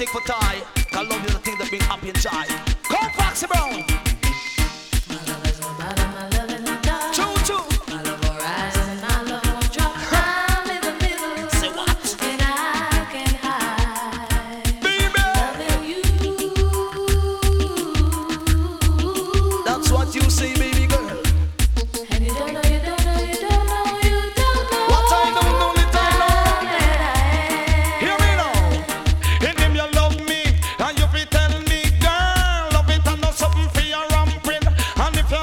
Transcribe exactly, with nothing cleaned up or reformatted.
stick for tie. Cause love is the thing that bring happy and joy. Come Foxy Brown.